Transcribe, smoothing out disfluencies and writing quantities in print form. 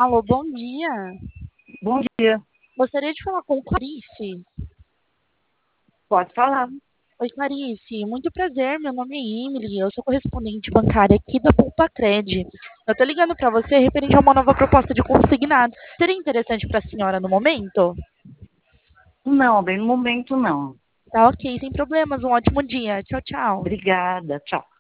Alô, bom dia. Bom dia, Gostaria de falar com Clarice. pode falar. Oi, Clarice. Muito prazer. Meu nome é Emily. Eu sou correspondente bancária aqui da Poupa Cred. Eu tô ligando para você referente a uma nova proposta de consignados. Seria interessante para a senhora no momento? Não, bem no momento não. Tá ok, sem problemas. Um ótimo dia. Tchau, tchau. Obrigada, tchau.